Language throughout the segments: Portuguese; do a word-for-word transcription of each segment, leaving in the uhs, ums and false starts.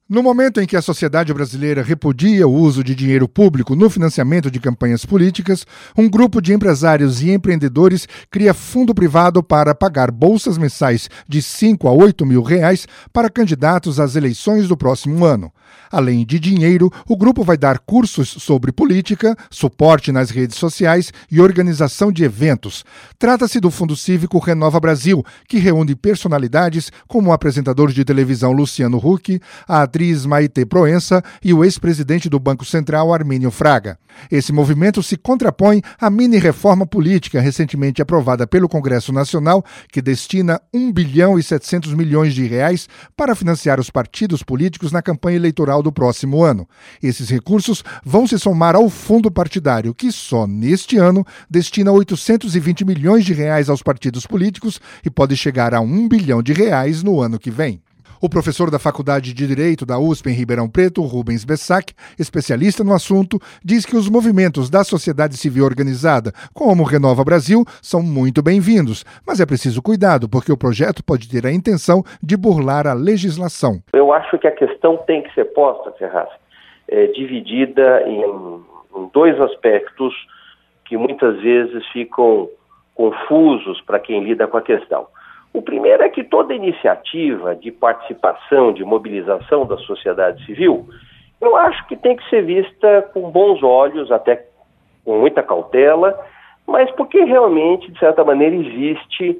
No momento em que a sociedade brasileira repudia o uso de dinheiro público no financiamento de campanhas políticas, um grupo de empresários e empreendedores cria fundo privado para pagar bolsas mensais de cinco a oito mil reais para candidatos às eleições do próximo ano. Além de dinheiro, o grupo vai dar cursos sobre política, suporte nas redes sociais e organização de eventos. Trata-se do Fundo Cívico Renova Brasil, que reúne personalidades como o apresentador de televisão Luciano Huck, a atriz Maitê Proença e o ex-presidente do Banco Central, Armínio Fraga. Esse movimento se contrapõe à mini-reforma política recentemente aprovada pelo Congresso Nacional, que destina um bilhão e setecentos milhões de reais para financiar os partidos políticos na campanha eleitoral do próximo ano. Esses recursos vão se somar ao fundo partidário, que só neste ano destina oitocentos e vinte milhões de reais aos partidos políticos e pode chegar a um bilhão de reais no ano que vem. O professor da Faculdade de Direito da U S P em Ribeirão Preto, Rubens Bessac, especialista no assunto, diz que os movimentos da sociedade civil organizada, como o Renova Brasil, são muito bem-vindos, mas é preciso cuidado, porque o projeto pode ter a intenção de burlar a legislação. Eu acho que a questão tem que ser posta, Ferraz, é, dividida em, em dois aspectos que muitas vezes ficam confusos para quem lida com a questão. O primeiro é que toda iniciativa de participação, de mobilização da sociedade civil, eu acho que tem que ser vista com bons olhos, até com muita cautela, mas porque realmente, de certa maneira, existe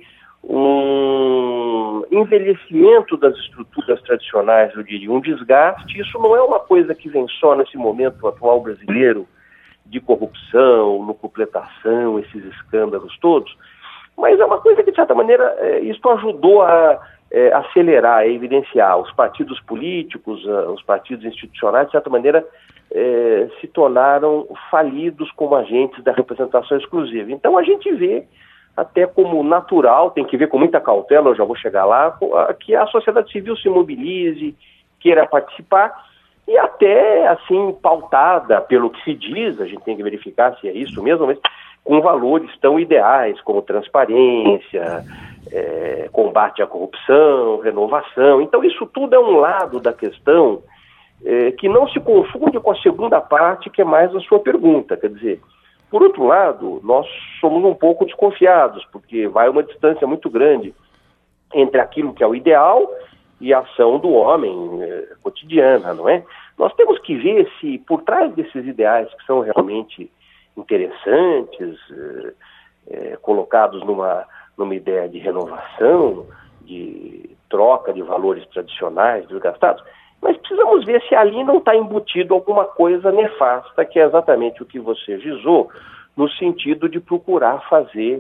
um envelhecimento das estruturas tradicionais, eu diria, um desgaste. Isso não é uma coisa que vem só nesse momento atual brasileiro de corrupção, nucleação, esses escândalos todos, mas é uma coisa que, de certa maneira, é, isso ajudou a é, acelerar, a evidenciar. Os partidos políticos, uh, os partidos institucionais, de certa maneira, é, se tornaram falidos como agentes da representação exclusiva. Então, a gente vê, até como natural, tem que ver com muita cautela, eu já vou chegar lá, que a sociedade civil se mobilize, queira participar, e até, assim, pautada pelo que se diz, a gente tem que verificar se é isso mesmo, mas com valores tão ideais como transparência, é, combate à corrupção, renovação. Então, isso tudo é um lado da questão é, que não se confunde com a segunda parte, que é mais a sua pergunta. Quer dizer, por outro lado, nós somos um pouco desconfiados, porque vai uma distância muito grande entre aquilo que é o ideal e a ação do homem é, cotidiana, não é? Nós temos que ver se, por trás desses ideais que são realmente interessantes, eh, eh, colocados numa, numa ideia de renovação, de troca de valores tradicionais desgastados, mas precisamos ver se ali não está embutido alguma coisa nefasta, que é exatamente o que você gizou, no sentido de procurar fazer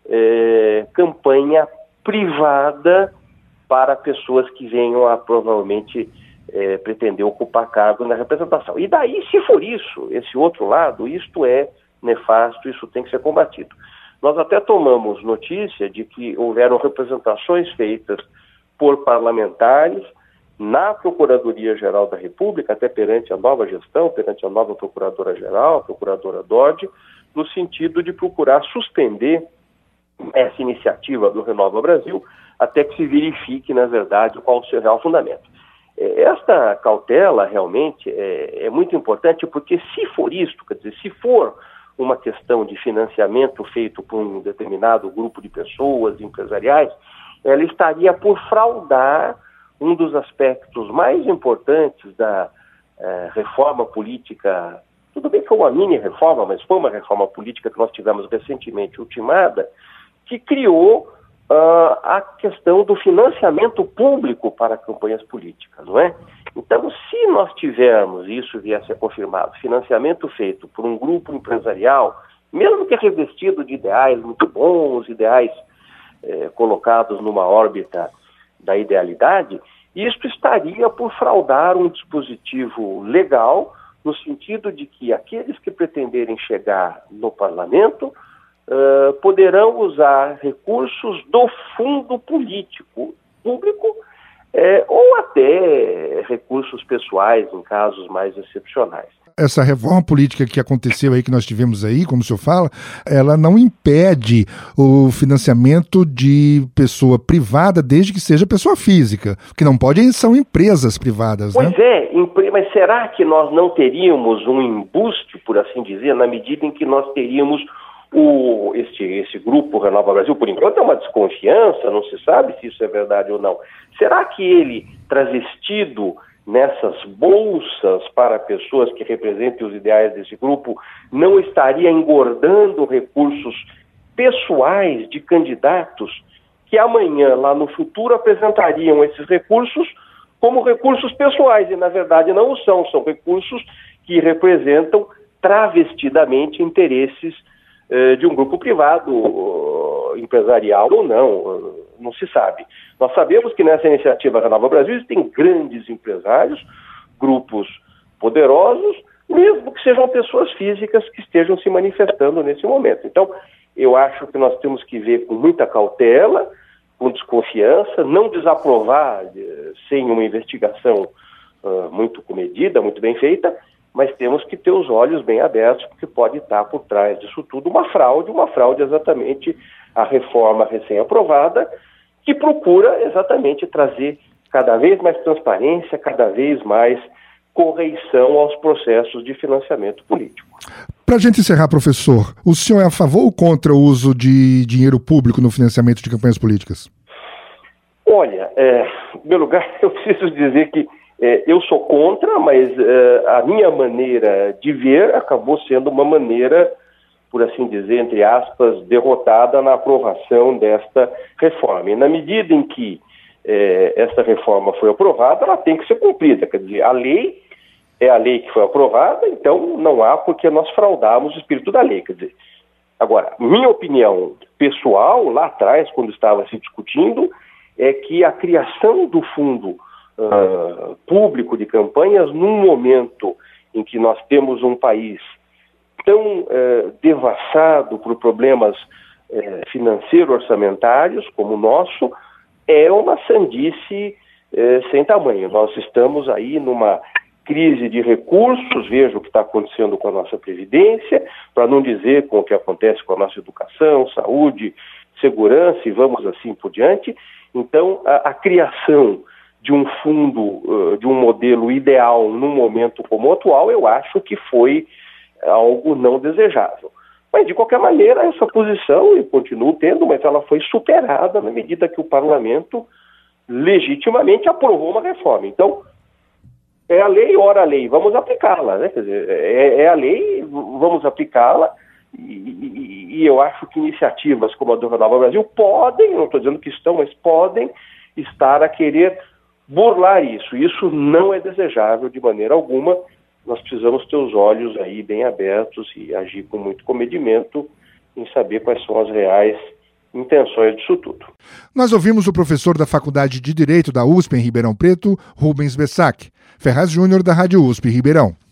eh, campanha privada para pessoas que venham a provavelmente eh, pretender ocupar cargo na representação. E daí, se for isso, esse outro lado, isto é nefasto, isso tem que ser combatido. Nós até tomamos notícia de que houveram representações feitas por parlamentares na Procuradoria-Geral da República, até perante a nova gestão, perante a nova Procuradora-Geral, a Procuradora Dodge, no sentido de procurar suspender essa iniciativa do Renova Brasil, até que se verifique, na verdade, qual o seu real fundamento. Esta cautela realmente é, é muito importante, porque se for isto, quer dizer, se for uma questão de financiamento feito por um determinado grupo de pessoas empresariais, ela estaria por fraudar um dos aspectos mais importantes da eh, reforma política. Tudo bem que foi uma mini-reforma, mas foi uma reforma política que nós tivemos recentemente ultimada, que criou uh, a questão do financiamento público para campanhas políticas, não é? Então, se nós tivermos, e isso vier a ser confirmado, financiamento feito por um grupo empresarial, mesmo que revestido de ideais muito bons, ideais eh, colocados numa órbita da idealidade, isto estaria por fraudar um dispositivo legal, no sentido de que aqueles que pretenderem chegar no parlamento uh, poderão usar recursos do fundo político público é, ou até recursos pessoais em casos mais excepcionais. Essa reforma política que aconteceu aí, que nós tivemos aí, como o senhor fala, ela não impede o financiamento de pessoa privada, desde que seja pessoa física, que não pode são empresas privadas, pois né? Pois é, mas será que nós não teríamos um embuste, por assim dizer, na medida em que nós teríamos o, este, esse grupo Renova Brasil? Por enquanto é uma desconfiança, não se sabe se isso é verdade ou não. Será que ele, travestido nessas bolsas para pessoas que representem os ideais desse grupo, não estaria engordando recursos pessoais de candidatos que amanhã, lá no futuro, apresentariam esses recursos como recursos pessoais, e na verdade não o são, são recursos que representam travestidamente interesses eh, de um grupo privado, uh, empresarial ou não, uh, não se sabe. Nós sabemos que nessa iniciativa Renova Brasil existem grandes empresários, grupos poderosos, mesmo que sejam pessoas físicas que estejam se manifestando nesse momento. Então, eu acho que nós temos que ver com muita cautela, com desconfiança, não desaprovar eh, sem uma investigação uh, muito comedida, muito bem feita, mas temos que ter os olhos bem abertos, porque pode estar por trás disso tudo uma fraude, uma fraude exatamente a reforma recém-aprovada, que procura exatamente trazer cada vez mais transparência, cada vez mais correição aos processos de financiamento político. Para a gente encerrar, professor, o senhor é a favor ou contra o uso de dinheiro público no financiamento de campanhas políticas? Olha, é, em primeiro lugar, eu preciso dizer que é, eu sou contra, mas é, a minha maneira de ver acabou sendo uma maneira, por assim dizer, entre aspas, derrotada na aprovação desta reforma. E na medida em que é, esta reforma foi aprovada, ela tem que ser cumprida. Quer dizer, a lei é a lei que foi aprovada, então não há porque nós fraudarmos o espírito da lei. Quer dizer, agora, minha opinião pessoal, lá atrás, quando estava se discutindo, é que a criação do fundo uh, público de campanhas, num momento em que nós temos um país tão uh, devassado por problemas uh, financeiro-orçamentários como o nosso, é uma sandice uh, sem tamanho. Nós estamos aí numa crise de recursos, veja o que está acontecendo com a nossa Previdência, para não dizer com o que acontece com a nossa educação, saúde, segurança e vamos assim por diante. Então, a, a criação de um fundo, uh, de um modelo ideal num momento como o atual, eu acho que foi algo não desejável. Mas, de qualquer maneira, essa posição, eu continuo tendo, mas ela foi superada na medida que o Parlamento legitimamente aprovou uma reforma. Então, é a lei, ora a lei, vamos aplicá-la, né? Quer dizer, é, é a lei, vamos aplicá-la, e, e, e eu acho que iniciativas como a do Renova Brasil podem, não estou dizendo que estão, mas podem estar a querer burlar isso. Isso não é desejável de maneira alguma. Nós precisamos ter os olhos aí bem abertos e agir com muito comedimento em saber quais são as reais intenções disso tudo. Nós ouvimos o professor da Faculdade de Direito da U S P em Ribeirão Preto, Rubens Bessac. Ferraz Júnior, da Rádio U S P Ribeirão.